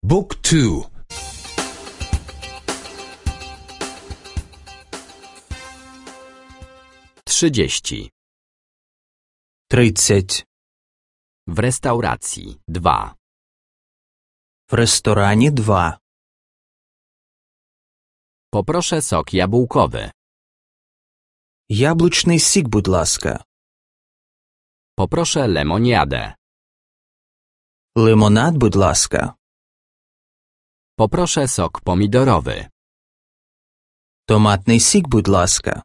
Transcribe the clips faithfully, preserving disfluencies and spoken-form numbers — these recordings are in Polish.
Book two. Trzydzieści. Тридцять. W restauracji. Dwa. В ресторані два. Poproszę sok jabłkowy. Яблучний сік, будь ласка. Poproszę lemoniadę. Лимонад, будь ласка. Poproszę sok pomidorowy. Томатний сік, будь ласка.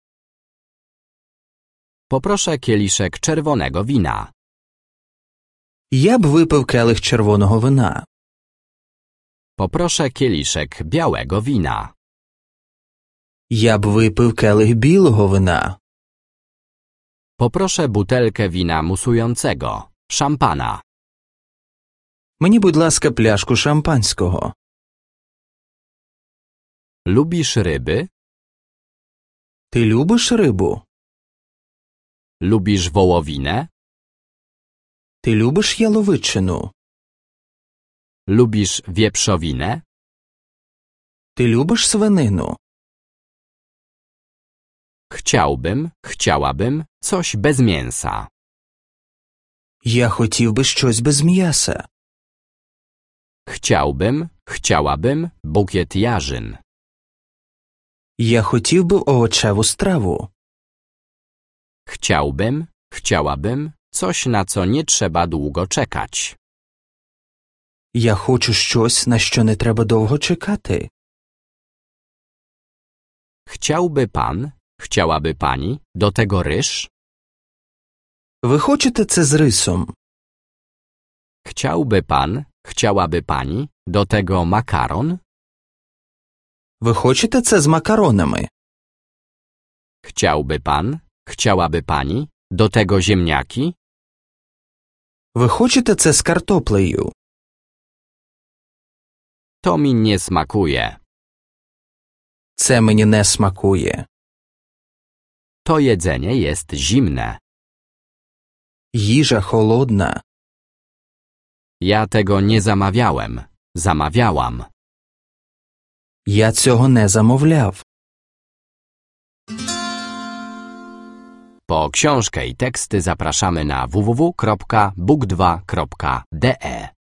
Poproszę kieliszek czerwonego wina. Я б випив келих червоного вина. Poproszę kieliszek białego wina. Я б випив келих білого вина. Poproszę butelkę wina musującego. Szampana. Мені, будь ласка, пляшку шампанського. Lubisz ryby? Ти любиш рибу? Lubisz wołowinę? Ти любиш яловичину? Lubisz wieprzowinę? Ти любиш свинину? Chciałbym, chciałabym coś bez mięsa. Я хотів би щось без м'яса. Chciałbym, chciałabym bukiet jarzyn. Я хотів би овочеву страву. Chciałbym, chciałabym coś, na co nie trzeba długo czekać. Я хочу щось, на що не треба довго чекати. Chciałby pan, chciałaby pani do tego ryż? Ви хочете це з рисом? Chciałby pan, chciałaby pani do tego makaron? Ви хочете це з макаронами? Chciałby pan, chciałaby pani do tego ziemniaki? Ви хочете це з картоплею? To mi nie smakuje. Це мені не смакує. To jedzenie jest zimne. Їжа холодна. Ja tego nie zamawiałem. Zamawiałam. Я цього не замовляв. Po książkę i teksty zapraszamy na w w w kropka book dwa kropka d e.